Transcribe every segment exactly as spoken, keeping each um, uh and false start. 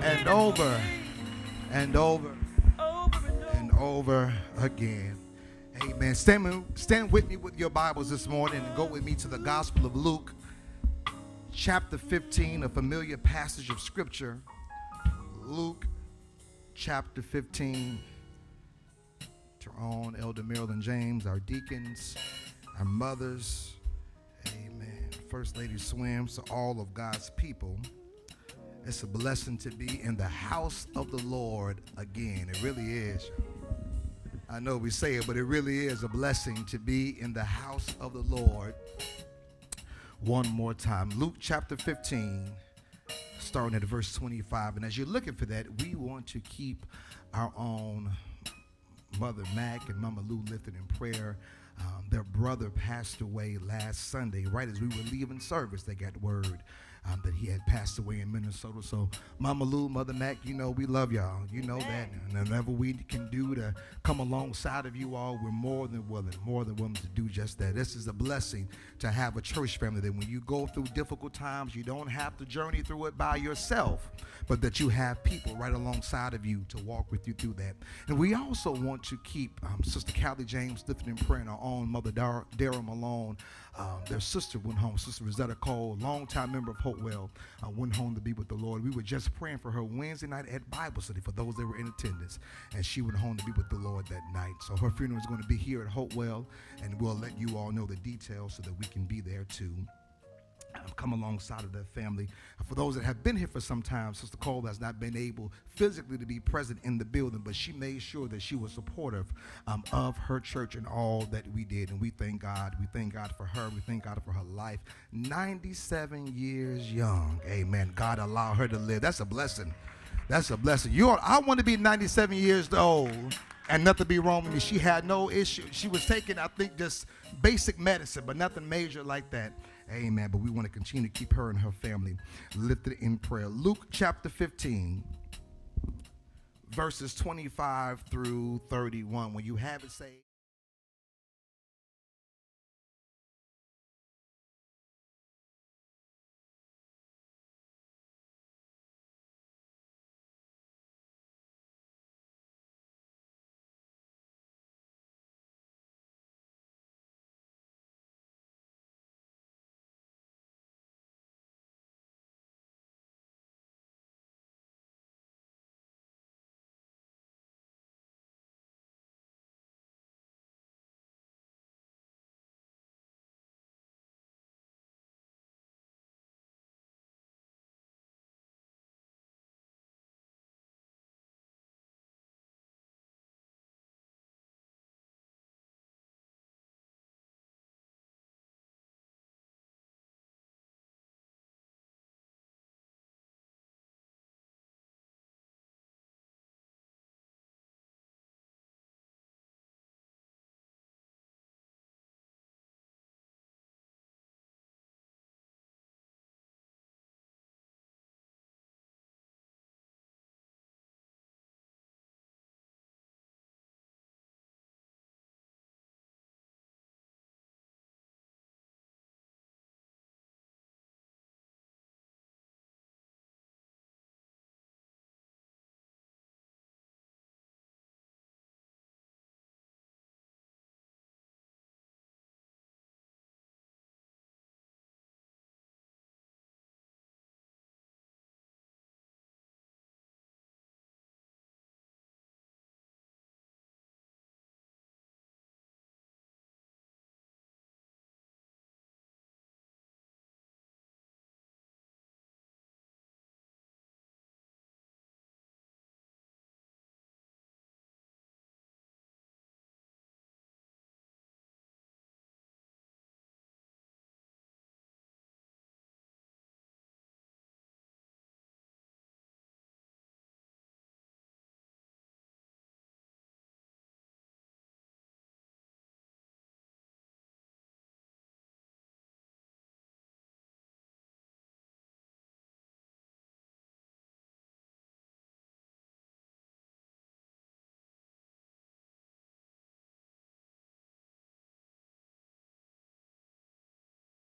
and over and over and over again. Amen. Stand, stand with me with your Bibles this morning and go with me to the Gospel of Luke, chapter fifteen, a familiar passage of Scripture. Luke, chapter fifteen. To our own Elder Marilyn James, our deacons, our mothers, amen, First Lady Swims, to all of God's people. It's a blessing to be in the house of the Lord again. It really is. I know we say it, but it really is a blessing to be in the house of the Lord one more time. Luke chapter fifteen, starting at verse twenty-five. And as you're looking for that, we want to keep our own Mother Mac and Mama Lou lifted in prayer. Um, their brother passed away last Sunday. Right as we were leaving service, they got word um, that he had passed away in Minnesota. So Mama Lou, Mother Mac, you know we love y'all. You know that. And whatever we can do to come alongside of you all, we're more than willing, more than willing to do just that. This is a blessing to have a church family that when you go through difficult times, you don't have to journey through it by yourself, but that you have people right alongside of you to walk with you through that. And we also want to keep um, Sister Callie James lifted in prayer, and our own Mother Dar- Dara Malone. Um, their sister went home, Sister Rosetta Cole, longtime member of Hopewell, uh, went home to be with the Lord. We were just praying for her Wednesday night at Bible study for those that were in attendance, and she went home to be with the Lord that night. So her funeral is going to be here at Hopewell, and we'll let you all know the details so that we can be there too. Come alongside of their family. For those that have been here for some time, Sister Cole has not been able physically to be present in the building, but she made sure that she was supportive um, of her church and all that we did. And we thank God. We thank God for her. We thank God for her life. ninety-seven years young. Amen. God allowed her to live. That's a blessing. That's a blessing. You are, I want to be ninety-seven years old and nothing be wrong with me. She had no issue. She was taking, I think, just basic medicine, but nothing major like that. Amen. But we want to continue to keep her and her family lifted in prayer. Luke chapter fifteen, verses twenty-five through thirty-one. When you have it, say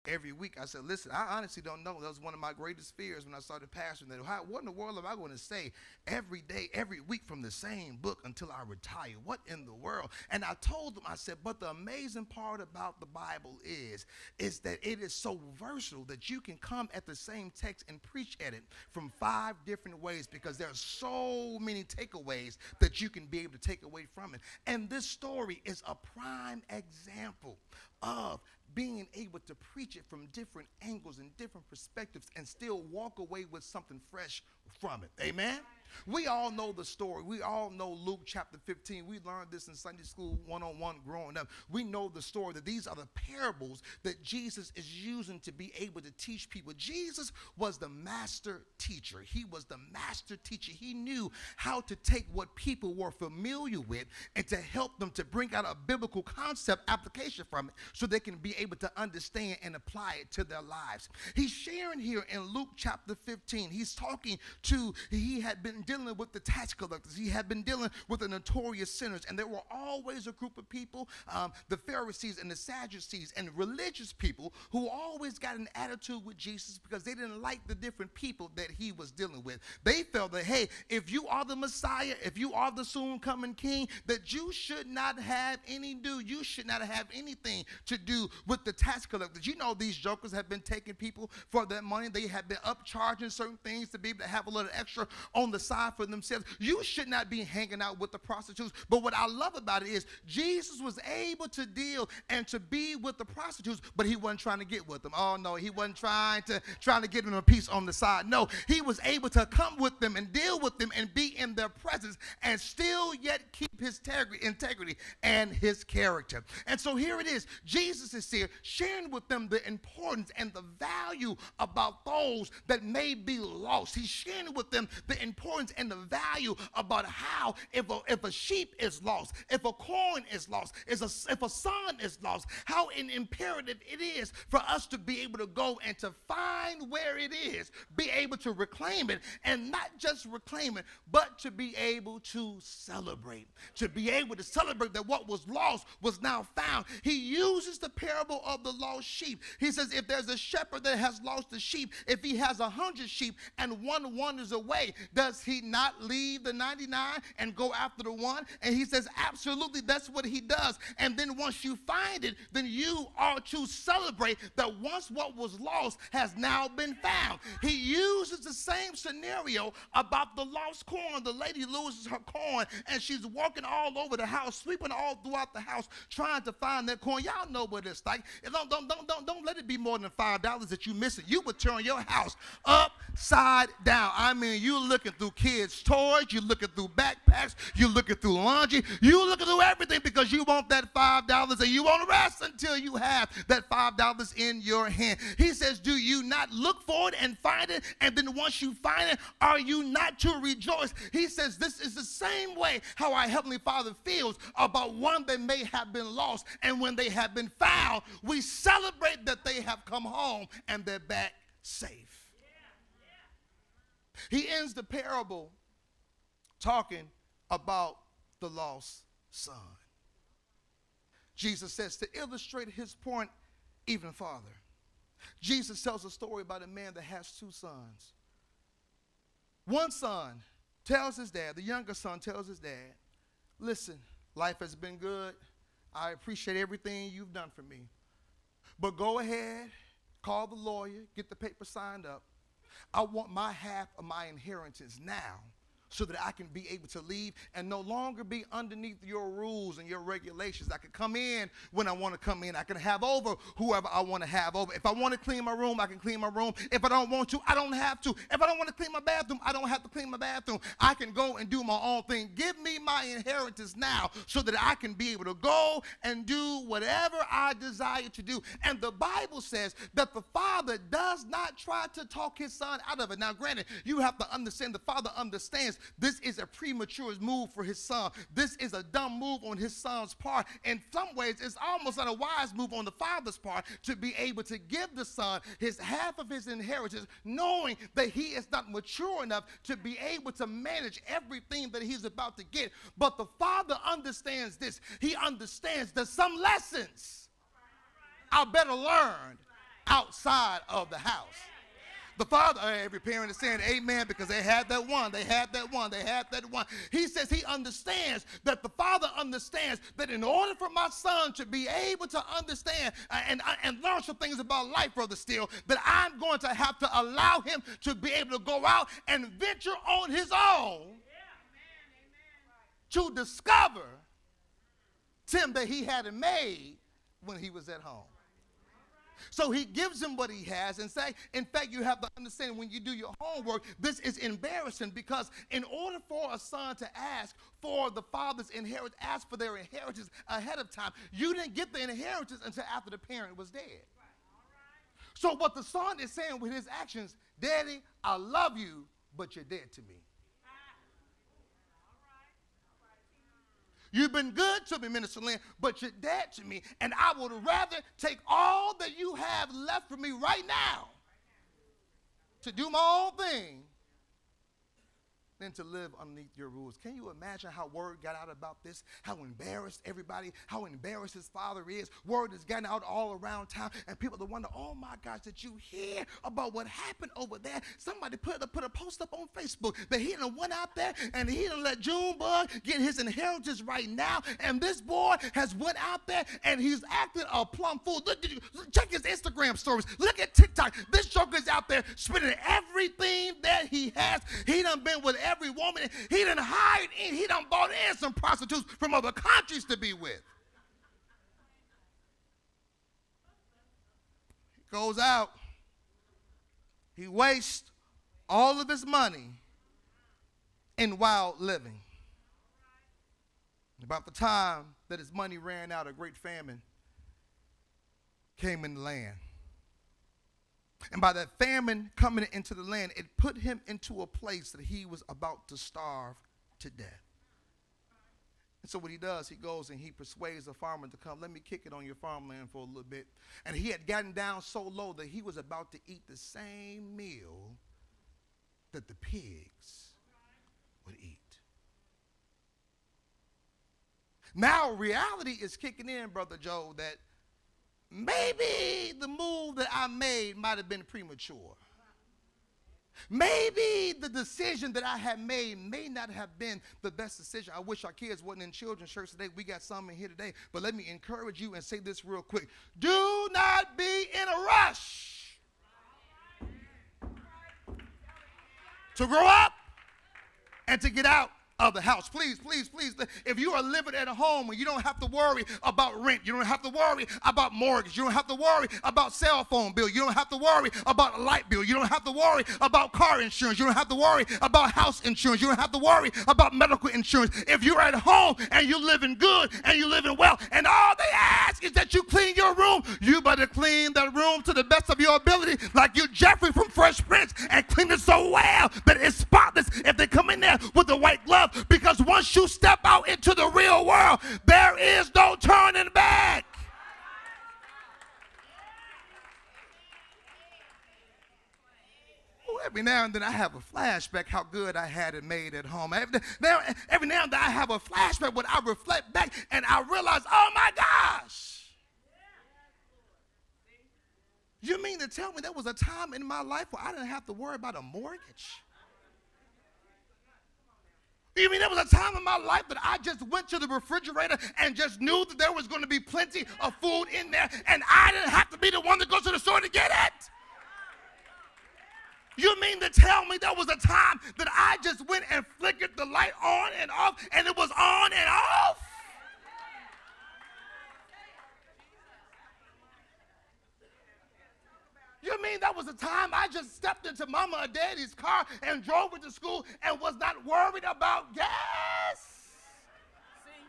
every week. I said, listen, I honestly don't know. That was one of my greatest fears when I started pastoring. That how, what in the world am I going to say every day, every week from the same book until I retire? What in the world? And I told them, I said, but the amazing part about the Bible is, is that it is so versatile that you can come at the same text and preach at it from five different ways, because there are so many takeaways that you can be able to take away from it. And this story is a prime example of being able to preach it from different angles and different perspectives and still walk away with something fresh from it. Amen? We all know the story. We all know Luke chapter fifteen. We learned this in Sunday school one oh one growing up. We know the story that these are the parables that Jesus is using to be able to teach people. Jesus was the master teacher. He was the master teacher. He knew how to take what people were familiar with and to help them to bring out a biblical concept application from it so they can be able to understand and apply it to their lives. He's sharing here in Luke chapter fifteen. He's talking to, he had been dealing with the tax collectors. He had been dealing with the notorious sinners, and there were always a group of people, um, the Pharisees and the Sadducees and religious people, who always got an attitude with Jesus because they didn't like the different people that he was dealing with. They felt that, hey, if you are the Messiah, if you are the soon coming king, that you should not have any do, you should not have anything to do with the tax collectors. You know, these jokers have been taking people for their money. They have been upcharging certain things to be able to have a little extra on the side for themselves. You should not be hanging out with the prostitutes. But what I love about it is Jesus was able to deal and to be with the prostitutes, but he wasn't trying to get with them. Oh no, he wasn't trying to trying to give them a piece on the side. No, he was able to come with them and deal with them and be in their presence and still yet keep his integrity and his character. And so here it is. Jesus is here sharing with them the importance and the value about those that may be lost. He's sharing with them the importance and the value about how if a, if a sheep is lost, if a coin is lost, if a, if a son is lost, how an imperative it is for us to be able to go and to find where it is, be able to reclaim it, and not just reclaim it, but to be able to celebrate, to be able to celebrate that what was lost was now found. He uses the parable of the lost sheep. He says if there's a shepherd that has lost a sheep, if he has a hundred sheep and one wanders away, does he not leave the ninety-nine and go after the one? And he says absolutely, that's what he does. And then once you find it, then you are to celebrate that once what was lost has now been found. He uses the same scenario about the lost coin. The lady loses her coin and she's walking all over the house, sweeping all throughout the house, trying to find that coin. Y'all know what it's like. Don't, don't, don't, don't, don't let it be more than five dollars that you miss it. You would turn your house upside down. I mean, you looking through kids' toys, you're looking through backpacks, you're looking through laundry, you're looking through everything because you want that five dollars and you won't rest until you have that five dollars in your hand. He says, do you not look for it and find it? And then once you find it, are you not to rejoice? He says, this is the same way how our Heavenly Father feels about one that may have been lost. And when they have been found, we celebrate that they have come home and they're back safe. He ends the parable talking about the lost son. Jesus says to illustrate his point even farther, Jesus tells a story about a man that has two sons. One son tells his dad, the younger son tells his dad, listen, life has been good. I appreciate everything you've done for me. But go ahead, call the lawyer, get the paper signed up. I want my half of my inheritance now so that I can be able to leave and no longer be underneath your rules and your regulations. I can come in when I want to come in. I can have over whoever I want to have over. If I want to clean my room, I can clean my room. If I don't want to, I don't have to. If I don't want to clean my bathroom, I don't have to clean my bathroom. I can go and do my own thing. Give me my inheritance now so that I can be able to go and do whatever I desire to do. And the Bible says that the father does not try to talk his son out of it. Now, granted, you have to understand the father understands this is a premature move for his son. This is a dumb move on his son's part. In some ways, it's almost not a wise move on the father's part to be able to give the son his half of his inheritance, knowing that he is not mature enough to be able to manage everything that he's about to get. But the father understands this. He understands that some lessons are better learned outside of the house. The father, every parent is saying amen because they had that one, they had that one, they had that one. He says he understands that the father understands that in order for my son to be able to understand and, and learn some things about life, Brother Steele, that I'm going to have to allow him to be able to go out and venture on his own to discover Tim that he hadn't made when he was at home. So he gives him what he has and say, in fact, you have to understand when you do your homework, this is embarrassing because in order for a son to ask for the father's inheritance, ask for their inheritance ahead of time, you didn't get the inheritance until after the parent was dead. So what the son is saying with his actions, Daddy, I love you, but you're dead to me. You've been good to me, Minister Lynn, but you're dead to me. And I would rather take all that you have left for me right now to do my own thing than to live underneath your rules. Can you imagine how word got out about this? How embarrassed everybody, how embarrassed his father is. Word is getting out all around town, and people are wondering, oh my gosh, did you hear about what happened over there? Somebody put, put a post up on Facebook that he done went out there and he done let Junebug get his inheritance right now, and this boy has went out there and he's acting a plumb fool. Look, check his Instagram stories. Look at TikTok. This joker's out there spending everything that he has. He done been with every woman. He done hired in, he done bought in some prostitutes from other countries to be with. He goes out. He wastes all of his money in wild living. About the time that his money ran out, a great famine came in the land. And by that famine coming into the land, it put him into a place that he was about to starve to death. And so what he does, he goes and he persuades the farmer to come, let me kick it on your farmland for a little bit. And he had gotten down so low that he was about to eat the same meal that the pigs would eat. Now reality is kicking in, Brother Joe, that maybe the move that I made might have been premature. Maybe the decision that I had made may not have been the best decision. I wish our kids wasn't in children's church today. We got some in here today. But let me encourage you and say this real quick. Do not be in a rush to grow up and to get out of the house. Please, please, please, if you are living at a home and you don't have to worry about rent, you don't have to worry about mortgage, you don't have to worry about cell phone bill, you don't have to worry about a light bill, you don't have to worry about car insurance, you don't have to worry about house insurance, you don't have to worry about medical insurance. If you're at home and you're living good and you're living well and all they ask is that you clean your room, you better clean that room to the best of your ability like you Jeffrey from Fresh Prince and clean it so well that it's spotless if they come in there with the white glove. Because once you step out into the real world, there is no turning back. Ooh, every now and then I have a flashback how good I had it made at home. Every now, every now and then I have a flashback when I reflect back and I realize, oh my gosh. You mean to tell me there was a time in my life where I didn't have to worry about a mortgage? You mean there was a time in my life that I just went to the refrigerator and just knew that there was going to be plenty of food in there and I didn't have to be the one that goes to the store to get it? You mean to tell me there was a time that I just went and flickered the light on and off and it was on and off? You mean that was a time I just stepped into mama or daddy's car and drove it to school and was not worried about gas? See?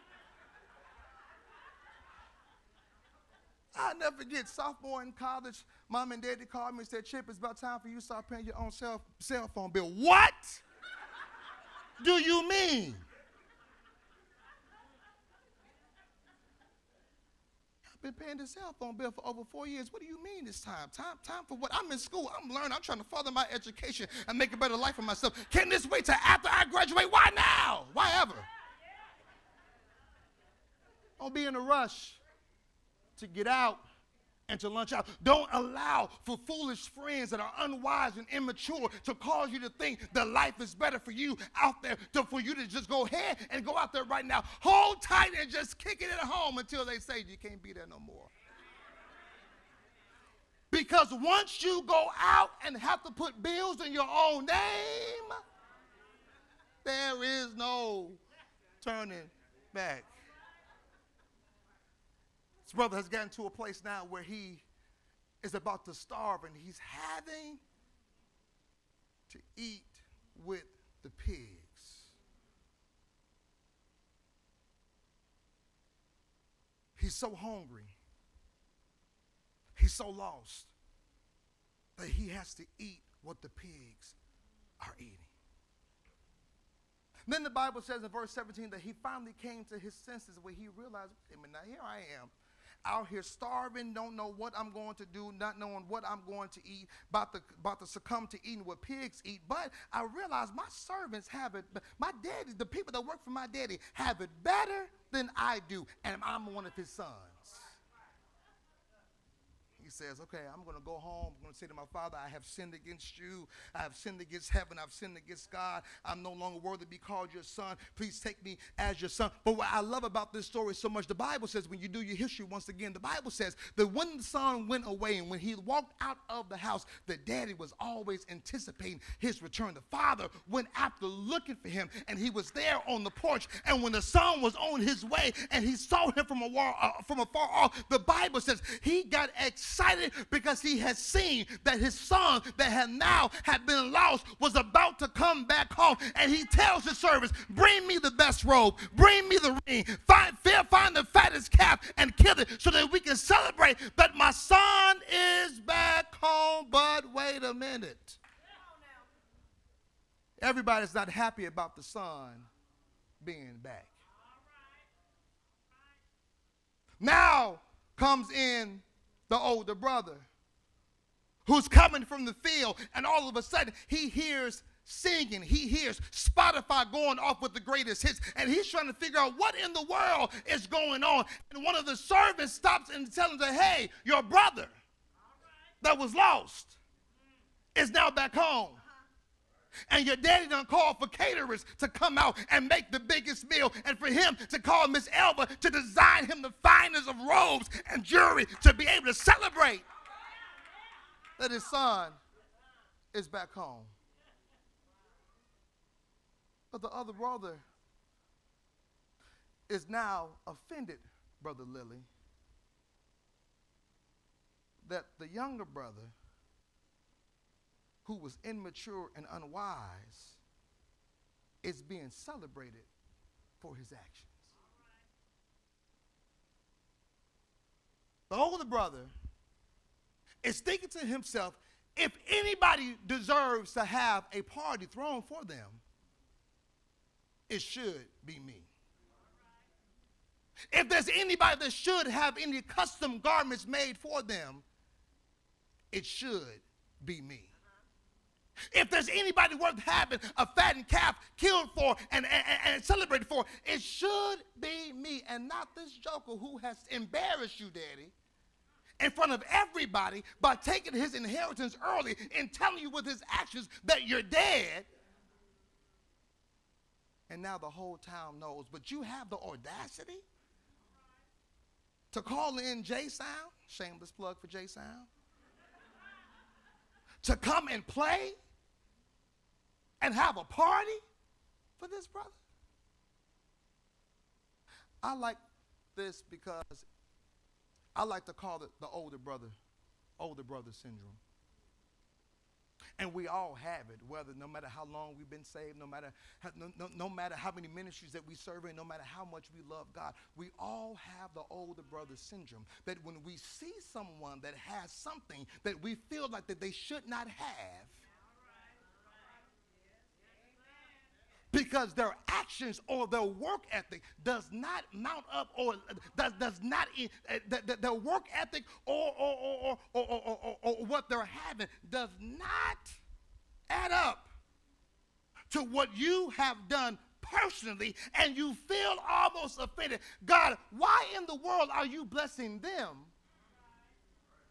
I'll never forget, sophomore in college, mom and daddy called me and said, Chip, it's about time for you to start paying your own cell, cell phone bill. What do you mean? Been paying the cell phone bill for over four years. What do you mean this time? Time time for what? I'm in school. I'm learning. I'm trying to further my education and make a better life for myself. Can this wait till after I graduate? Why now? Why ever? Don't be in a rush to get out and to lunch out. Don't allow for foolish friends that are unwise and immature to cause you to think that life is better for you out there, to, for you to just go ahead and go out there right now. Hold tight and just kick it at home until they say you can't be there no more. Because once you go out and have to put bills in your own name, there is no turning back. This brother has gotten to a place now where he is about to starve and he's having to eat with the pigs. He's so hungry. He's so lost that he has to eat what the pigs are eating. Then the Bible says in verse seventeen that he finally came to his senses where he realized, I mean, now here I am, out here starving, don't know what I'm going to do, not knowing what I'm going to eat, about to, about to succumb to eating what pigs eat. But I realize my servants have it, my daddy, the people that work for my daddy have it better than I do, and I'm one of his sons. He says, okay, I'm going to go home. I'm going to say to my father, I have sinned against you. I have sinned against heaven. I've sinned against God. I'm no longer worthy to be called your son. Please take me as your son. But what I love about this story so much, the Bible says, when you do your history once again, the Bible says that when the son went away and when he walked out of the house, the daddy was always anticipating his return. The father went after looking for him, and he was there on the porch. And when the son was on his way and he saw him from, a war, uh, from afar off, the Bible says he got excited. Excited because he had seen that his son that had now had been lost was about to come back home. And he tells his servants, bring me the best robe, bring me the ring, find, find the fattest calf and kill it so that we can celebrate that my son is back home. But wait a minute. Everybody's not happy about the son being back. Now comes in the older brother who's coming from the field, and all of a sudden he hears singing. He hears Spotify going off with the greatest hits, and he's trying to figure out what in the world is going on. And one of the servants stops and tells him, hey, your brother that was lost is now back home. And your daddy done called for caterers to come out and make the biggest meal, and for him to call Miss Elva to design him the finest of robes and jewelry to be able to celebrate that his son is back home. But the other brother is now offended, Brother Lily, that the younger brother, who was immature and unwise, is being celebrated for his actions. The older brother is thinking to himself, if anybody deserves to have a party thrown for them, it should be me. If there's anybody that should have any custom garments made for them, it should be me. If there's anybody worth having a fattened calf killed for and, and, and celebrated for, it should be me, and not this joker who has embarrassed you, Daddy, in front of everybody by taking his inheritance early and telling you with his actions that you're dead. And now the whole town knows. But you have the audacity to call in J-Sound, shameless plug for J-Sound, to come and play and have a party for this brother? I like this because I like to call it the older brother, older brother syndrome. And we all have it, whether no matter how long we've been saved, no matter how, no, no, no matter how many ministries that we serve in, no matter how much we love God, we all have the older brother syndrome. That when we see someone that has something that we feel like that they should not have, because their actions or their work ethic does not mount up, or does, does not, uh, the, the, their work ethic or or, or, or, or, or, or what they're having does not add up to what you have done personally, and you feel almost offended. God, why in the world are you blessing them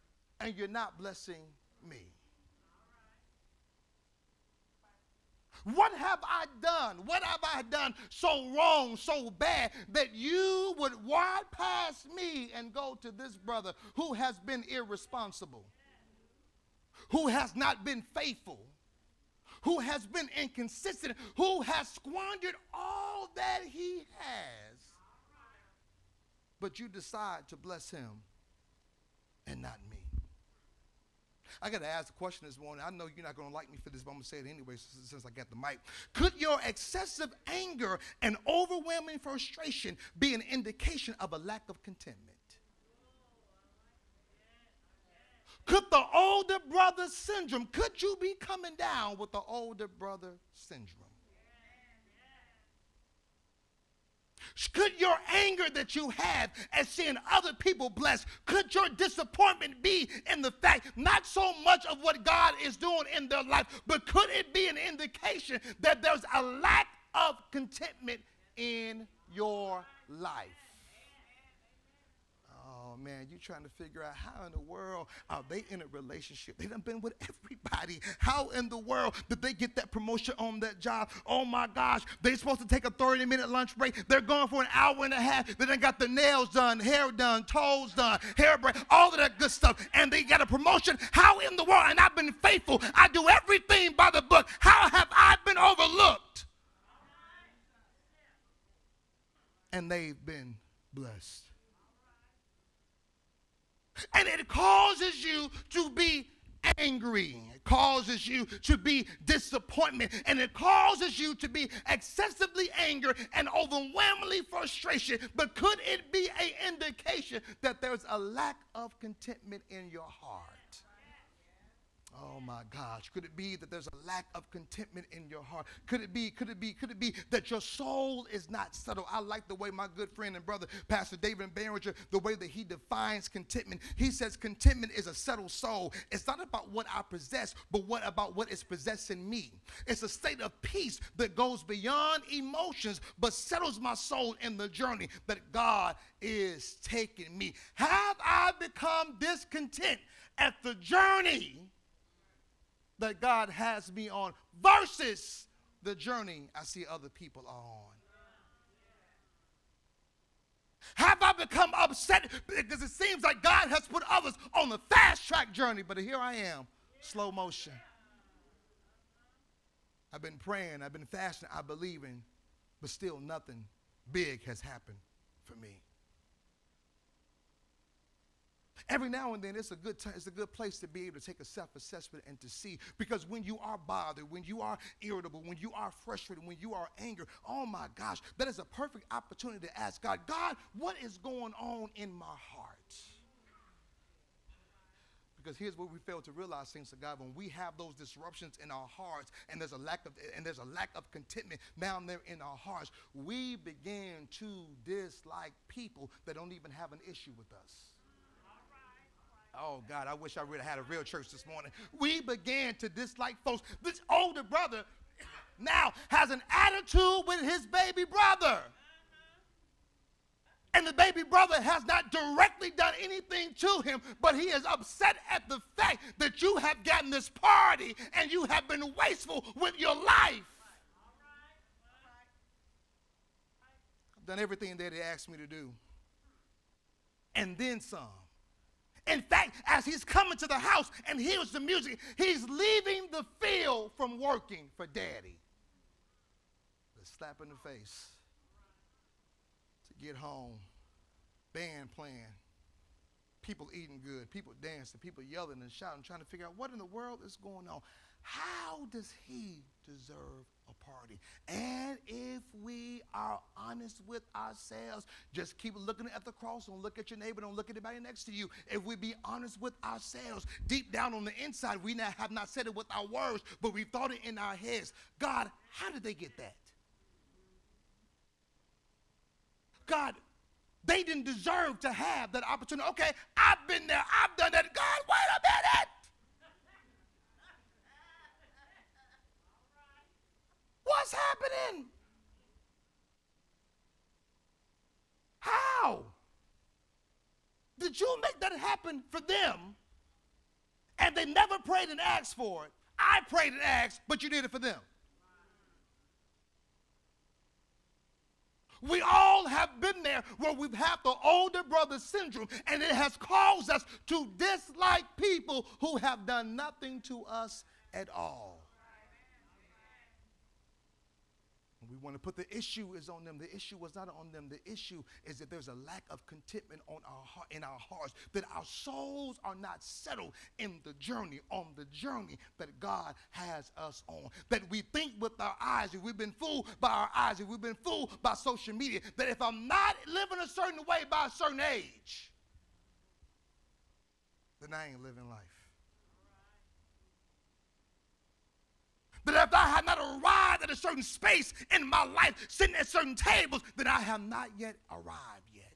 and you're not blessing me? What have I done? What have I done so wrong, so bad, that you would ride past me and go to this brother who has been irresponsible, who has not been faithful, who has been inconsistent, who has squandered all that he has, but you decide to bless him and not me? I got to ask a question this morning. I know you're not going to like me for this, but I'm going to say it anyway since, since I got the mic. Could your excessive anger and overwhelming frustration be an indication of a lack of contentment? Could the older brother syndrome, could you be coming down with the older brother syndrome? Could your anger that you have at seeing other people blessed, could your disappointment be in the fact not so much of what God is doing in their life, but could it be an indication that there's a lack of contentment in your life? Oh, man, you're trying to figure out how in the world are they in a relationship? They done been with everybody. How in the world did they get that promotion on that job? Oh, my gosh, they're supposed to take a thirty-minute lunch break. They're going for an hour and a half. They done got the nails done, hair done, toes done, hair braid, all of that good stuff, and they got a promotion. How in the world? And I've been faithful. I do everything by the book. How have I been overlooked? And they've been blessed. And it causes you to be angry. It causes you to be disappointment. And it causes you to be excessively angry and overwhelmingly frustration. But could it be an indication that there's a lack of contentment in your heart? Oh my gosh, could it be that there's a lack of contentment in your heart? Could it be, could it be, could it be that your soul is not settled? I like the way my good friend and brother, Pastor David Barringer, the way that he defines contentment. He says contentment is a settled soul. It's not about what I possess, but what about what is possessing me. It's a state of peace that goes beyond emotions, but settles my soul in the journey that God is taking me. Have I become discontent at the journey that God has me on versus the journey I see other people are on? Have I become upset because it seems like God has put others on the fast track journey, but here I am, slow motion. I've been praying, I've been fasting, I'm believing, but still nothing big has happened for me. Every now and then, it's a good time, it's a good place to be able to take a self-assessment and to see, because when you are bothered, when you are irritable, when you are frustrated, when you are angry, oh my gosh, that is a perfect opportunity to ask God, God, what is going on in my heart? Because here's what we fail to realize, things to God, when we have those disruptions in our hearts, and there's a lack of and there's a lack of contentment down there in our hearts, we begin to dislike people that don't even have an issue with us. Oh, God, I wish I really had a real church this morning. We began to dislike folks. This older brother now has an attitude with his baby brother. And the baby brother has not directly done anything to him, but he is upset at the fact that you have gotten this party and you have been wasteful with your life. I've done everything that he asked me to do, and then some. In fact, as he's coming to the house and hears the music, he's leaving the field from working for daddy. The slap in the face to get home, band playing, people eating good, people dancing, people yelling and shouting, trying to figure out what in the world is going on. How does he deserve a party? And if we are honest with ourselves, just keep looking at the cross. Don't look at your neighbor. Don't look at anybody next to you. If we be honest with ourselves, deep down on the inside, we not, have not said it with our words, but we thought it in our heads. God, how did they get that? God, they didn't deserve to have that opportunity. Okay, I've been there. I've done that. God, wait a minute. What's happening? How did you make that happen for them, and they never prayed and asked for it. I prayed and asked, but you did it for them. We all have been there where we've had the older brother syndrome, and it has caused us to dislike people who have done nothing to us at all. We want to put the issue is on them. The issue was not on them. The issue is that there's a lack of contentment on our heart, in our hearts, that our souls are not settled in the journey, on the journey that God has us on. That we think with our eyes, if we've been fooled by our eyes, if we've been fooled by social media, that if I'm not living a certain way by a certain age, then I ain't living life. That if I have not arrived at a certain space in my life, sitting at certain tables, then I have not yet arrived yet.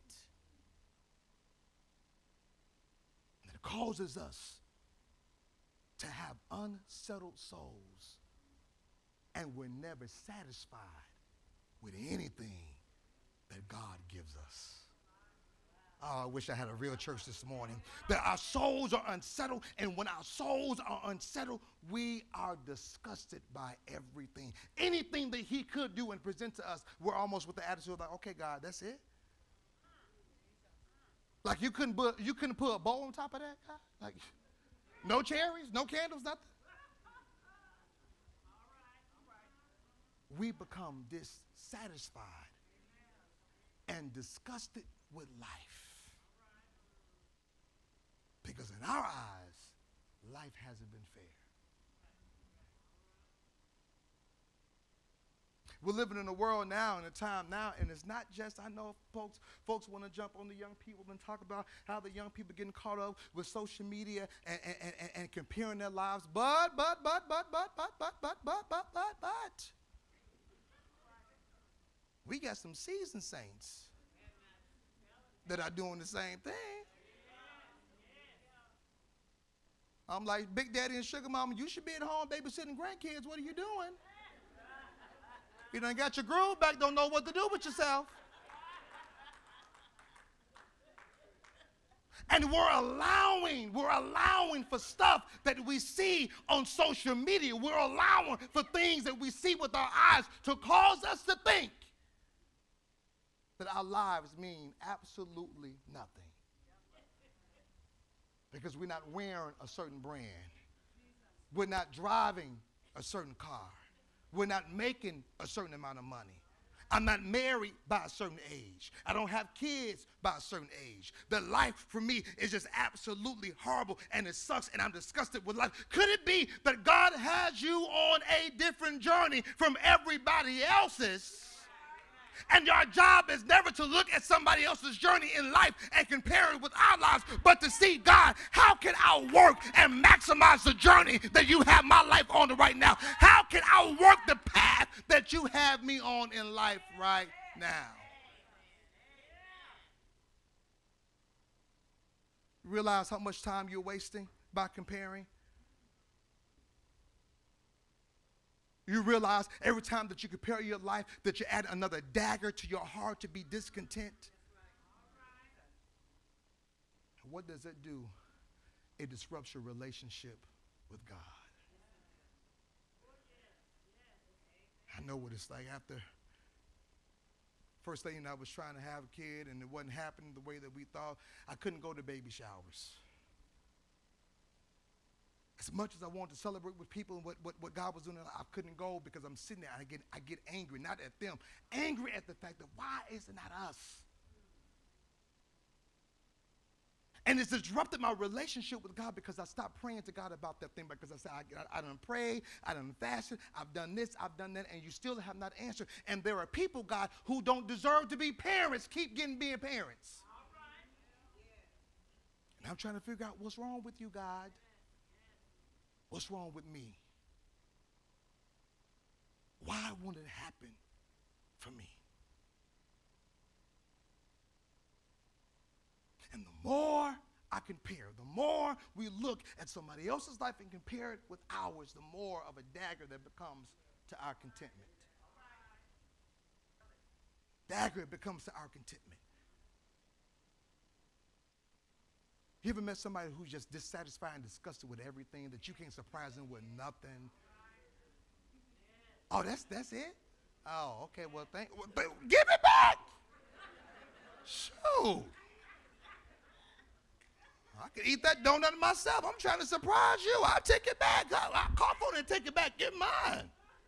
And it causes us to have unsettled souls, and we're never satisfied with anything that God gives us. Oh, I wish I had a real church this morning. That our souls are unsettled, and when our souls are unsettled, we are disgusted by everything. Anything that he could do and present to us, we're almost with the attitude of like, okay, God, that's it? Like you couldn't put, you couldn't put a bow on top of that, God? Like no cherries, no candles, nothing? We become dissatisfied and disgusted with life. Because in our eyes, life hasn't been fair. We're living in a world now, in a time now, and it's not just, I know folks folks want to jump on the young people and talk about how the young people getting caught up with social media and, and, and, and comparing their lives, but, but, but, but, but, but, but, but, but, but, but, but. We got some seasoned saints that are doing the same thing. I'm like, Big Daddy and Sugar Mama, you should be at home babysitting grandkids. What are you doing? You done got your groove back, don't know what to do with yourself. And we're allowing, we're allowing for stuff that we see on social media. We're allowing for things that we see with our eyes to cause us to think that our lives mean absolutely nothing. Because we're not wearing a certain brand. We're not driving a certain car. We're not making a certain amount of money. I'm not married by a certain age. I don't have kids by a certain age. The life for me is just absolutely horrible, and it sucks, and I'm disgusted with life. Could it be that God has you on a different journey from everybody else's? And our job is never to look at somebody else's journey in life and compare it with our lives, but to see, God, how can I work and maximize the journey that you have my life on right now? How can I work the path that you have me on in life right now? Realize how much time you're wasting by comparing? You realize every time that you compare your life that you add another dagger to your heart to be discontent. What does it do? It disrupts your relationship with God. I know what it's like after first thing I was trying to have a kid and it wasn't happening the way that we thought. I couldn't go to baby showers. As much as I wanted to celebrate with people and what, what, what God was doing, I couldn't go because I'm sitting there and I get, I get angry, not at them, angry at the fact that why is it not us? And it's disrupted my relationship with God because I stopped praying to God about that thing because I said, I, I, I done prayed, I done fasted, I've done this, I've done that, and you still have not answered. And there are people, God, who don't deserve to be parents, keep getting being parents. All right. And I'm trying to figure out what's wrong with you, God. What's wrong with me? Why won't it happen for me? And the more I compare, the more we look at somebody else's life and compare it with ours, the more of a dagger that becomes to our contentment. Dagger becomes to our contentment. You ever met somebody who's just dissatisfied and disgusted with everything, that you can't surprise them with nothing? Oh, that's that's it? Oh, okay, well, thank well, th- give it back. Shoot. I could eat that donut myself. I'm trying to surprise you. I'll take it back. I'll, I'll cough on it and take it back. Get mine.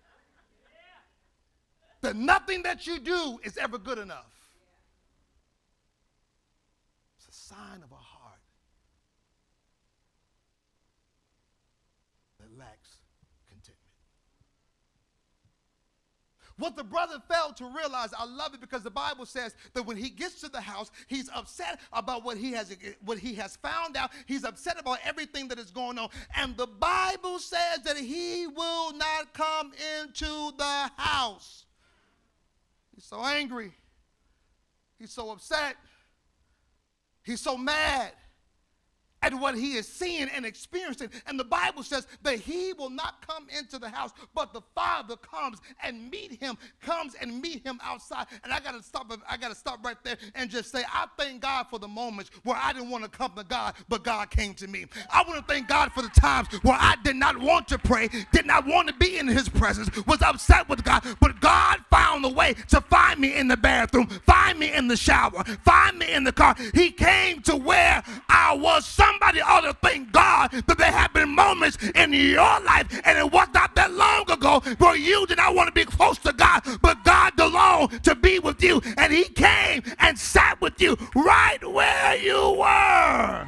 That nothing that you do is ever good enough. It's a sign of a heart that lacks contentment. What the brother failed to realize, I love it because the Bible says that when he gets to the house, he's upset about what he has, what he has found out. He's upset about everything that is going on. And the Bible says that he will not come into the house. He's so angry. He's so upset. He's so mad at what he is seeing and experiencing. And the Bible says that he will not come into the house, but the Father comes and meet him, comes and meet him outside. And I gotta stop, I gotta stop right there and just say, I thank God for the moments where I didn't want to come to God, but God came to me. I want to thank God for the times where I did not want to pray, did not want to be in his presence, was upset with God, but God found a way to find me in the bathroom, find me in the shower, find me in the car. He came to where I was. Somebody ought to thank God that there have been moments in your life, and it was not that long ago, where you did not want to be close to God, but God longed to be with you, and he came and sat with you right where you were.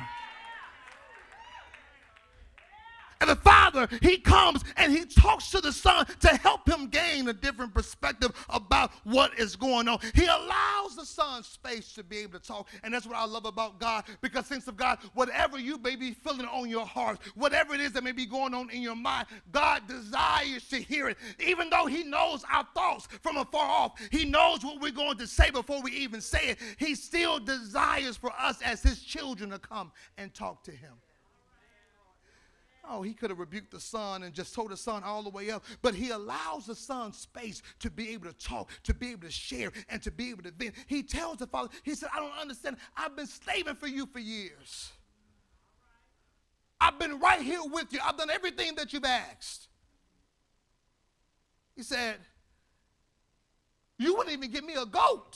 And the Father, he comes and he talks to the Son to help him gain a different perspective about what is going on. He allows the Son space to be able to talk. And that's what I love about God, because, saints of God, whatever you may be feeling on your heart, whatever it is that may be going on in your mind, God desires to hear it. Even though he knows our thoughts from afar off, he knows what we're going to say before we even say it, he still desires for us as his children to come and talk to him. Oh, he could have rebuked the son and just told the son all the way up, but he allows the son space to be able to talk, to be able to share, and to be able to vent. He tells the father, he said, I don't understand. I've been slaving for you for years. I've been right here with you. I've done everything that you've asked. He said, you wouldn't even give me a goat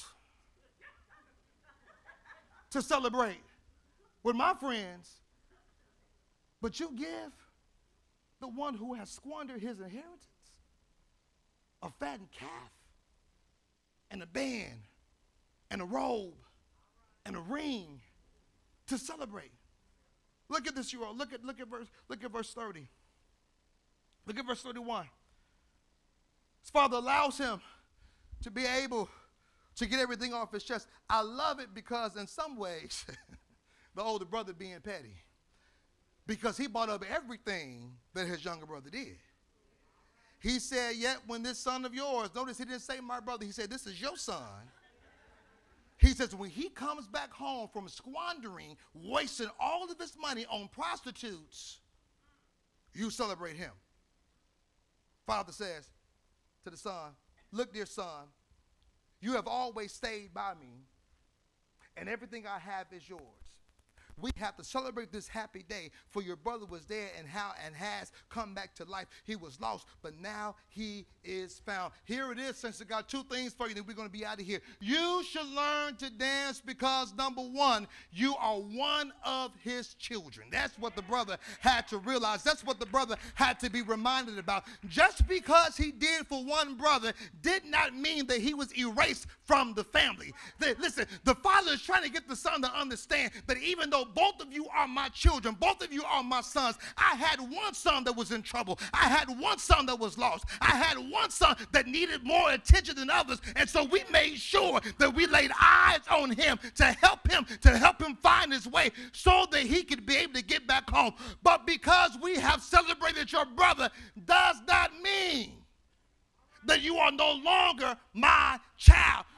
to celebrate with my friends. But you give the one who has squandered his inheritance a fattened calf and a band and a robe and a ring to celebrate. Look at this, you all. Look at look at verse look at verse thirty. Look at verse thirty-one. His father allows him to be able to get everything off his chest. I love it because in some ways, the older brother being petty, because he brought up everything that his younger brother did. He said, yet when this son of yours, notice he didn't say my brother, he said, this is your son. He says, when he comes back home from squandering, wasting all of his money on prostitutes, you celebrate him. Father says to the son, look, dear son, you have always stayed by me, and everything I have is yours. We have to celebrate this happy day, for your brother was dead and how and has come back to life. He was lost, but now he is found. Here it is, since I got two things for you, then we're going to be out of here. You should learn to dance because, number one, you are one of his children. That's what the brother had to realize. That's what the brother had to be reminded about. Just because he did for one brother did not mean that he was erased from the family. That, listen, the father is trying to get the son to understand that even though both of you are my children, both of you are my sons, I had one son that was in trouble. I had one son that was lost. I had one son that needed more attention than others, and so we made sure that we laid eyes on him to help him, to help him find his way so that he could be able to get back home. But because we have celebrated your brother does not mean that you are no longer my child. You are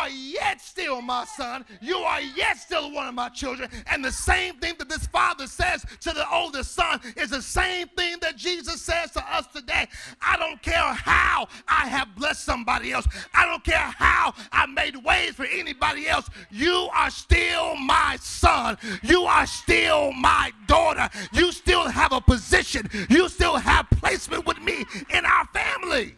are yet still my son. You are yet still one of my children. And the same thing that this father says to the oldest son is the same thing that Jesus says to us today. I don't care how I have blessed somebody else. I don't care how I made ways for anybody else. You are still my son. You are still my daughter. You still have a position. You still have placement with me in our family.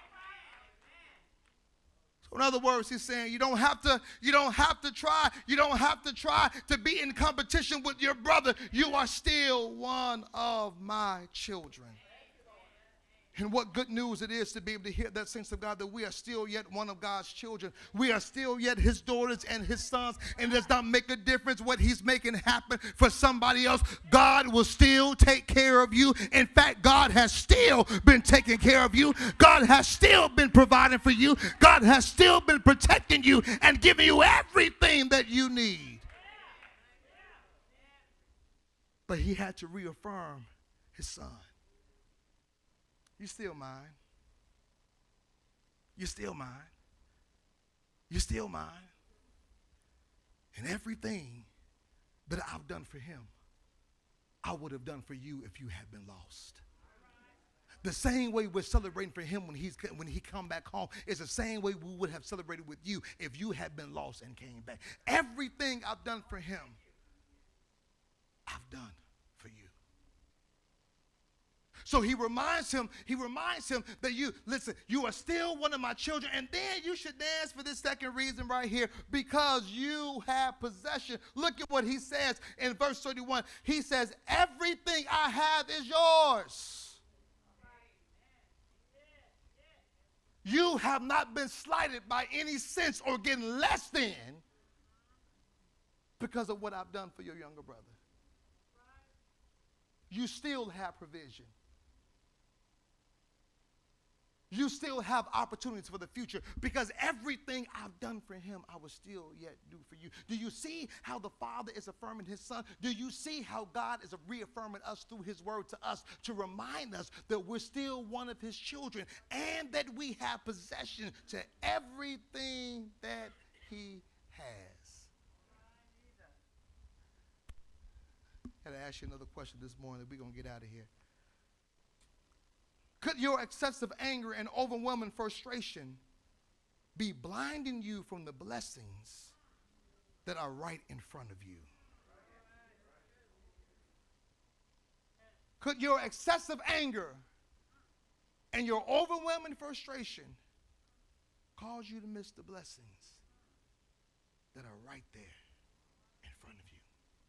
So in other words, he's saying you don't have to, you don't have to try, you don't have to try to be in competition with your brother. You are still one of my children. And what good news it is to be able to hear that, saints of God, that we are still yet one of God's children. We are still yet his daughters and his sons. And it does not make a difference what he's making happen for somebody else. God will still take care of you. In fact, God has still been taking care of you. God has still been providing for you. God has still been protecting you and giving you everything that you need. But he had to reaffirm his son. You're still mine. You're still mine. You're still mine. And everything that I've done for him, I would have done for you if you had been lost. The same way we're celebrating for him when he's when he come back home is the same way we would have celebrated with you if you had been lost and came back. Everything I've done for him, I've done for you. So he reminds him, he reminds him that you, listen, you are still one of my children. And then you should dance for this second reason right here, because you have possession. Look at what he says in verse thirty-one. He says, everything I have is yours. You have not been slighted by any sense or getting less than because of what I've done for your younger brother. You still have provision. You still have opportunities for the future because everything I've done for him, I will still yet do for you. Do you see how the Father is affirming his son? Do you see how God is reaffirming us through his word to us to remind us that we're still one of his children and that we have possession to everything that he has? I got to ask you another question this morning. We're going to get out of here. Could your excessive anger and overwhelming frustration be blinding you from the blessings that are right in front of you? Could your excessive anger and your overwhelming frustration cause you to miss the blessings that are right there in front of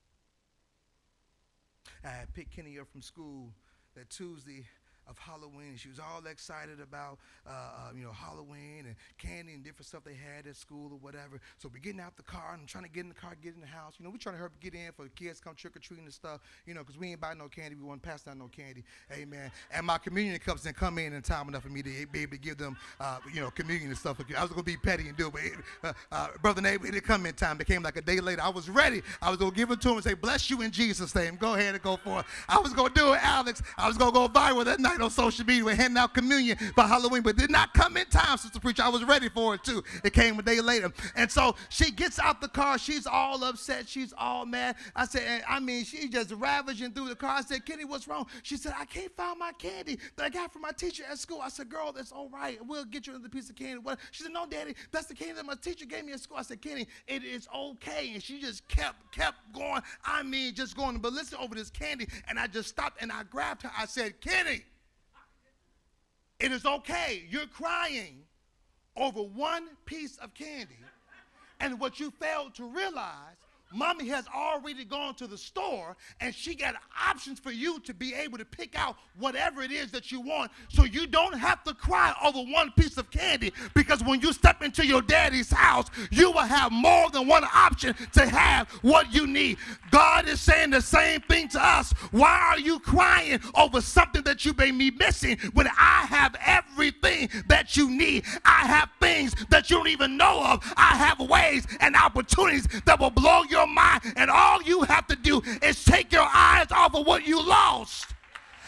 you? I had picked Kenny up from school that Tuesday of Halloween. She was all excited about, uh, uh, you know, Halloween and candy and different stuff they had at school or whatever. So we're getting out the car, and I'm trying to get in the car, get in the house. You know, we're trying to hurry up, get in for the kids come trick-or-treating and stuff, you know, because we ain't buy no candy. We want to pass down no candy. Amen. And my communion cups didn't come in in time enough for me to be able to give them, uh, you know, communion and stuff. I was going to be petty and do it, but it, uh, uh, Brother Nate, it didn't come in time. It came like a day later. I was ready. I was going to give it to him and say, bless you in Jesus' name. Go ahead and go for it. I was going to do it, Alex. I was going to go viral that night on social media. We're handing out communion for Halloween, but did not come in time, Sister Preacher. I was ready for it too. It came a day later. And so she gets out the car. She's all upset. She's all mad. I said, I mean, she's just ravaging through the car. I said, Kenny, what's wrong? She said, I can't find my candy that I got from my teacher at school. I said, girl, that's all right. We'll get you another piece of candy. She said, no, Daddy, that's the candy that my teacher gave me at school. I said, Kenny, it is okay. And she just kept, kept going. I mean, just going ballistic over this candy. And I just stopped and I grabbed her. I said, Kenny, it is okay. You're crying over one piece of candy. And what you failed to realize, Mommy has already gone to the store and she got options for you to be able to pick out whatever it is that you want, so you don't have to cry over one piece of candy, because when you step into your daddy's house, you will have more than one option to have what you need. God is saying the same thing to us. Why are you crying over something that you may be missing when I have everything that you need? I have things that you don't even know of. I have ways and opportunities that will blow your mind, and all you have to do is take your eyes off of what you lost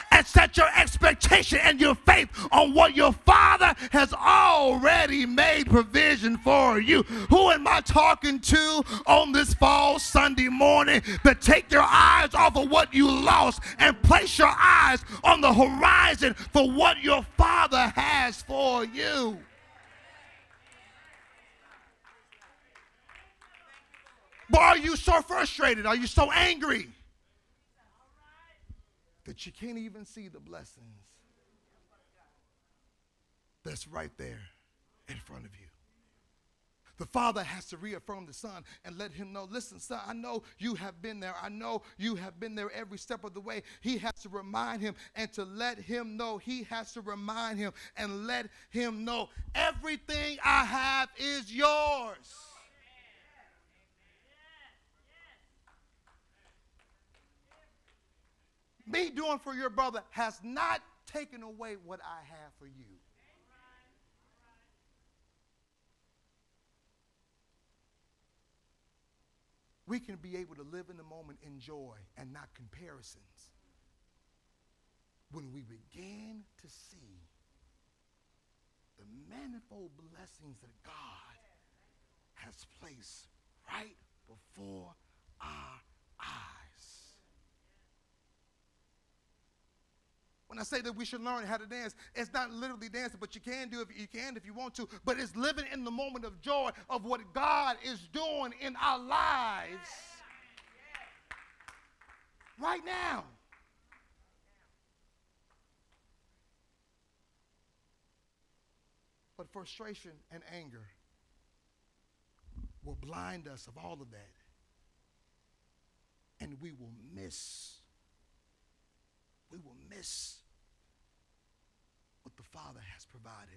and set your expectation and your faith on what your Father has already made provision for you. Who am I talking to on this fall Sunday morning? But take your eyes off of what you lost and place your eyes on the horizon for what your Father has for you. But are you so frustrated? Are you so angry that you can't even see the blessings that's right there in front of you? The Father has to reaffirm the Son and let him know, listen, son, I know you have been there. I know you have been there every step of the way. He has to remind him and to let him know. He has to remind him and let him know, everything I have is yours. Me doing for your brother has not taken away what I have for you. We can be able to live in the moment in joy and not comparisons when we begin to see the manifold blessings that God has placed right before our eyes. When I say that we should learn how to dance, it's not literally dancing, but you can do it if you can if you want to, but it's living in the moment of joy of what God is doing in our lives right now. But frustration and anger will blind us of all of that, and we will miss we will miss what the Father has provided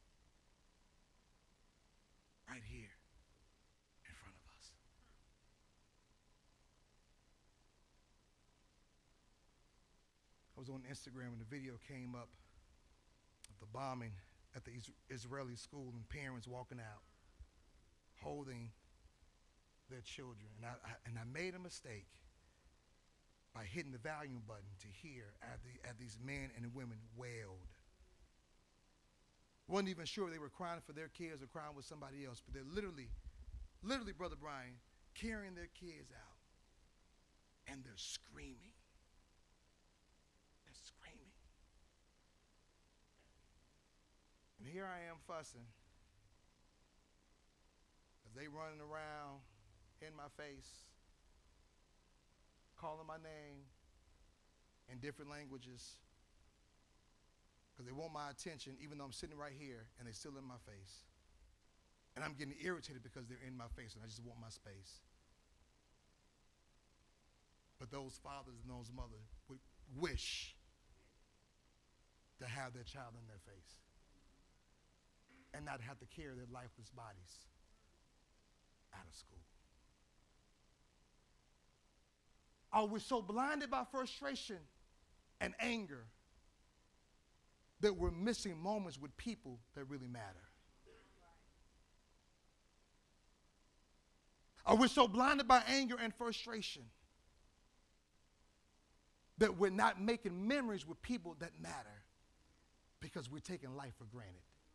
right here in front of us. I was on Instagram and the video came up of the bombing at the Israeli school and parents walking out holding their children. And I, I, and I made a mistake by hitting the volume button to hear as, the, as these men and women wailed. Wasn't even sure they were crying for their kids or crying with somebody else, but they're literally, literally, Brother Brian, carrying their kids out, and they're screaming. They're screaming. And here I am fussing as they running around in my face, calling my name in different languages because they want my attention even though I'm sitting right here and they're still in my face. And I'm getting irritated because they're in my face and I just want my space. But those fathers and those mothers would wish to have their child in their face and not have to carry their lifeless bodies out of school. Are we so blinded by frustration and anger that we're missing moments with people that really matter? Are we so blinded by anger and frustration that we're not making memories with people that matter because we're taking life for granted?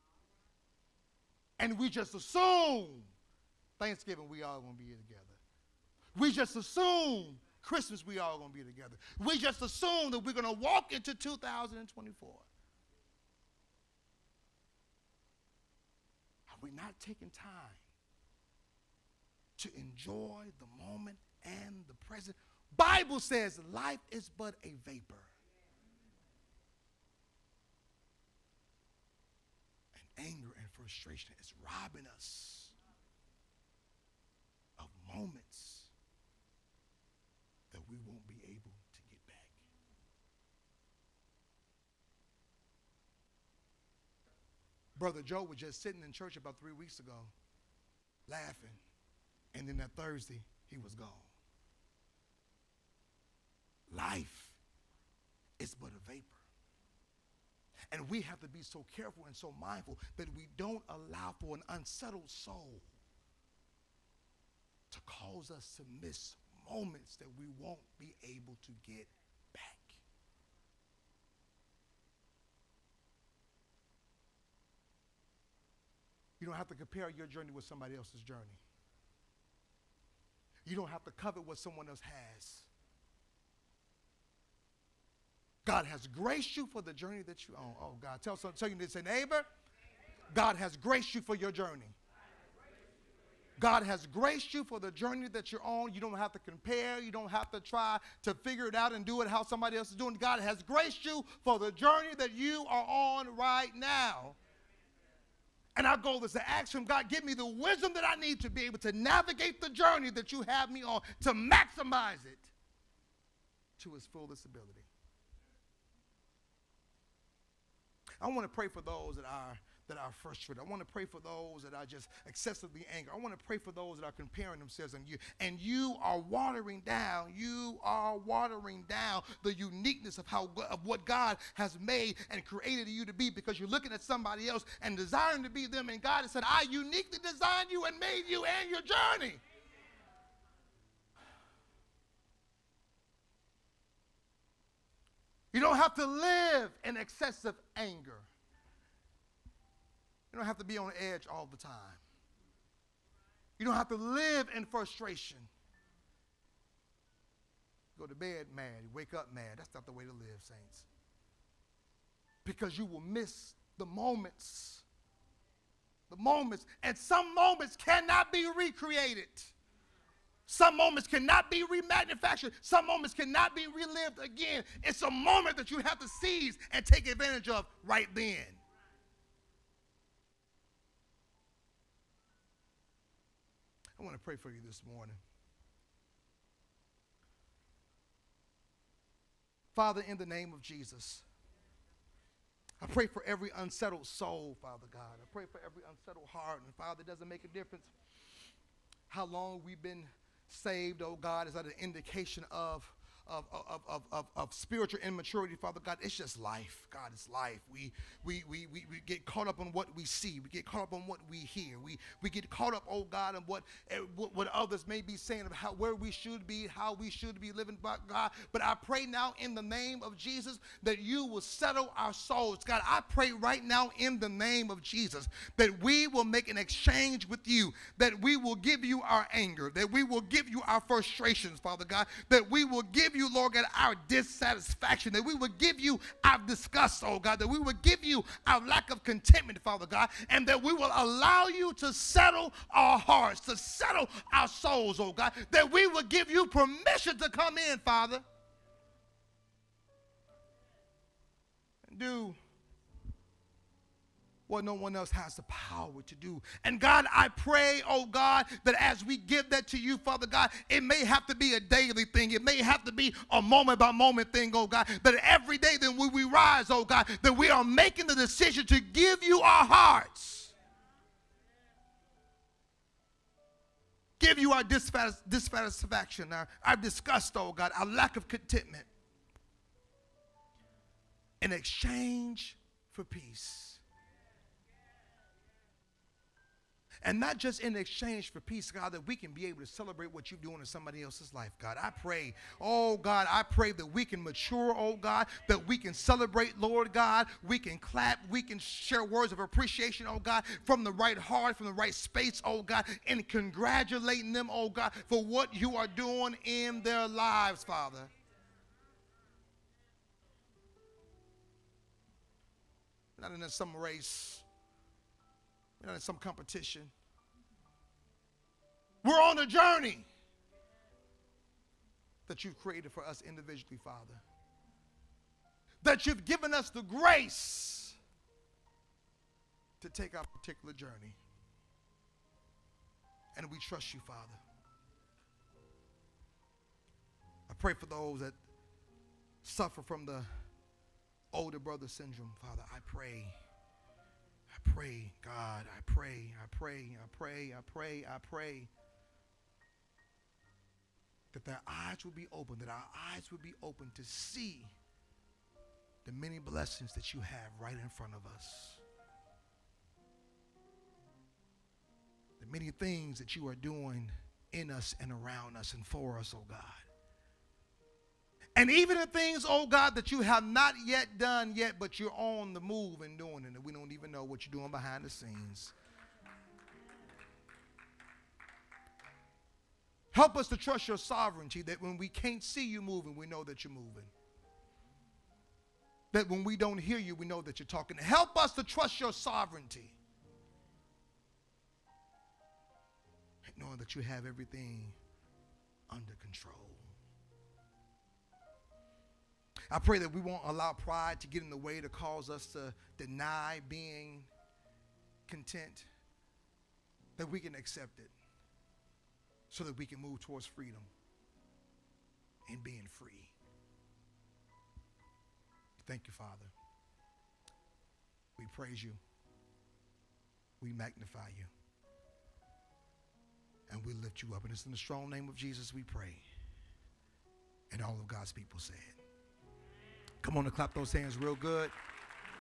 And we just assume Thanksgiving we all gonna be here together. We just assume Christmas we all gonna be together. We just assume that we're gonna walk into two thousand twenty-four. Are we not taking time to enjoy the moment and the present? Bible says life is but a vapor. And anger and frustration is robbing us of moments that we won't be able to get back. Brother Joe was just sitting in church about three weeks ago, laughing, and then that Thursday, he was gone. Life is but a vapor. And we have to be so careful and so mindful that we don't allow for an unsettled soul to cause us to miss moments that we won't be able to get back. You don't have to compare your journey with somebody else's journey. You don't have to covet what someone else has. God has graced you for the journey that you own. Oh, God. Tell, some, tell you to say, neighbor, God has graced you for your journey. God has graced you for the journey that you're on. You don't have to compare. You don't have to try to figure it out and do it how somebody else is doing. God has graced you for the journey that you are on right now. And our goal is to ask him, God, give me the wisdom that I need to be able to navigate the journey that you have me on, to maximize it to its fullest ability. I want to pray for those that are that are frustrated. I want to pray for those that are just excessively angry. I want to pray for those that are comparing themselves and you. And you are watering down, you are watering down the uniqueness of how of what God has made and created you to be, because you're looking at somebody else and desiring to be them. And God has said, I uniquely designed you and made you and your journey. You don't have to live in excessive anger. You don't have to be on edge all the time. You don't have to live in frustration. Go to bed mad, you wake up mad. That's not the way to live, saints. Because you will miss the moments. The moments. And some moments cannot be recreated. Some moments cannot be remanufactured. Some moments cannot be relived again. It's a moment that you have to seize and take advantage of right then. I want to pray for you this morning. Father, in the name of Jesus, I pray for every unsettled soul, Father God. I pray for every unsettled heart. And Father, it doesn't make a difference how long we've been saved, oh God. Is that an indication of Of, of, of, of, of spiritual immaturity, Father God? It's just life. God, it's life. We, we, we, we, we get caught up on what we see. We get caught up on what we hear. We, we get caught up, oh God, on what, what, what others may be saying about how, where we should be, how we should be living, by God. But I pray now in the name of Jesus that you will settle our souls. God, I pray right now in the name of Jesus that we will make an exchange with you, that we will give you our anger, that we will give you our frustrations, Father God, that we will give you, Lord God, our dissatisfaction, that we would give you our disgust, oh God, that we would give you our lack of contentment, Father God, and that we will allow you to settle our hearts, to settle our souls, oh God, that we will give you permission to come in, Father, and do what no one else has the power to do. And God, I pray, oh God, that as we give that to you, Father God, it may have to be a daily thing. It may have to be a moment by moment thing, oh God, that every day then when we rise, oh God, that we are making the decision to give you our hearts. Give you our dissatisfaction, our, our disgust, oh God, our lack of contentment in exchange for peace. And not just in exchange for peace, God, that we can be able to celebrate what you're doing in somebody else's life, God. I pray, oh, God, I pray that we can mature, oh, God, that we can celebrate, Lord God. We can clap. We can share words of appreciation, oh, God, from the right heart, from the right space, oh, God, and congratulating them, oh, God, for what you are doing in their lives, Father. Not in some race. Not in some competition. We're on a journey that you've created for us individually, Father. That you've given us the grace to take our particular journey. And we trust you, Father. I pray for those that suffer from the older brother syndrome, Father. I pray. I pray, God, I pray, I pray, I pray, I pray, I pray that their eyes will be open, that our eyes will be open to see the many blessings that you have right in front of us. The many things that you are doing in us and around us and for us, oh God. And even the things, oh God, that you have not yet done yet, but you're on the move and doing it, and we don't even know what you're doing behind the scenes. Help us to trust your sovereignty, that when we can't see you moving, we know that you're moving. That when we don't hear you, we know that you're talking. Help us to trust your sovereignty, knowing that you have everything under control. I pray that we won't allow pride to get in the way to cause us to deny being content, that we can accept it so that we can move towards freedom and being free. Thank you, Father. We praise you. We magnify you. And we lift you up. And it's in the strong name of Jesus we pray. And all of God's people said. Come on and clap those hands real good.